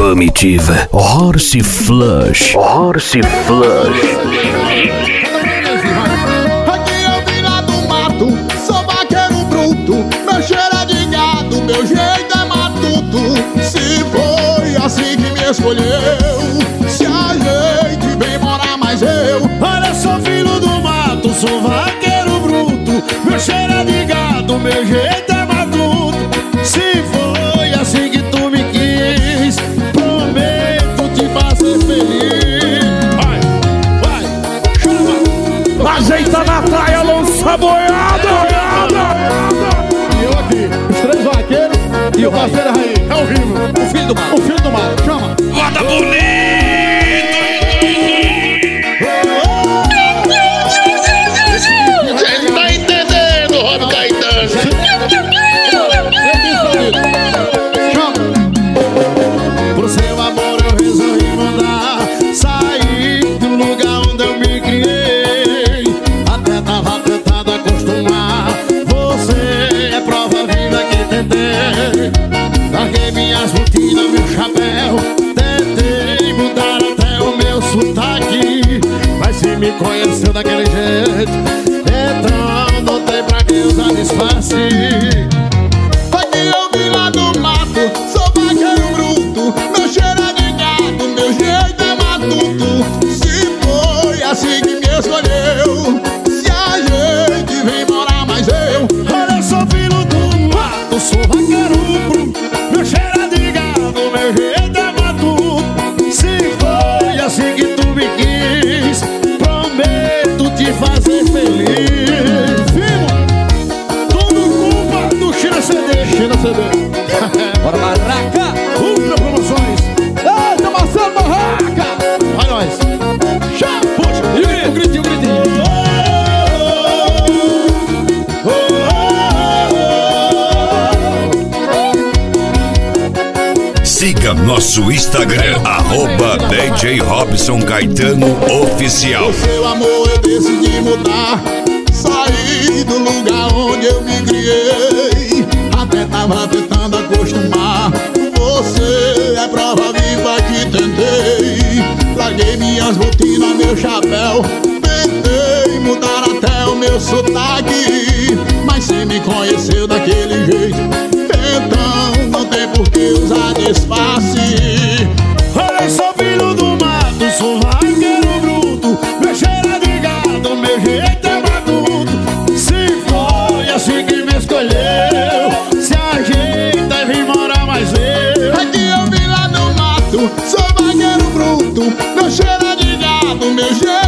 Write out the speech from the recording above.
Comitiva Horse Flush. Horse Flush. Aqui eu vim lá do mato, sou vaqueiro bruto. Meu cheiro é de gado, meu jeito é matuto. Se foi assim que me escolheu, se a gente vem morar mais eu. Olha, sou filho do mato, sou vaqueiro bruto. Meu cheiro é de gado, meu jeito é matuto. Se foi assim que tu me quis, prometo te fazer feliz. Vai, vai, chama. Ajeita na praia, lança boiada. E eu aqui, os três vaqueiros e o parceiro aí. É o Rimo, o filho do mato. O filho do mato, chama. Roda bonito. Você não tá entendendo, Rob Caetano. Pro seu amor eu resolvi mudar, sair do lugar onde eu me criei. Até tava tentando acostumar, você é prova viva que tentei. Larguei minhas botinas, meu chapéu, tentei mudar até o meu sotaque. Mas se me conheceu daquele jeito, então não tem pra que usar disfarce. Aqui eu vim lá do mato, sou vaqueiro bruto. Meu cheiro é de gado, meu jeito é matuto. Se foi assim que me escolheu, se a gente vem morar mais eu. Olha, eu sou filho do mato, sou vaqueiro bruto. Meu cheiro é de gado, meu jeito é matuto. Se foi assim que tu me quis, prometo te fazer feliz. Firmo, tudo culpa do China CD. China CD. Bora, Barraca! Ultra Promoções. Eita, Marcelo Barraca! Vai nós. Chá, puxa. E o grito, o grito. Siga nosso Instagram, @DJ Robson Caetano Oficial. Por seu amor eu decidi mudar, sair do lugar onde eu me criei. Até tava tentando acostumar, você é prova viva que tentei. Larguei minhas botinas, meu chapéu, tentei mudar até o meu sotaque. Mas cê me conheceu daquele jeito, então não tem por que usar disfarce. Olha, eu sou filho do mato, sou vaqueiro bruto. Meu cheiro é de gado, meu jeito é matuto. Se foi assim que me escolheu, se ajeita e vem morar mais eu. Aqui eu vim lá no mato, sou vaqueiro bruto. Meu cheiro é de gado, meu jeito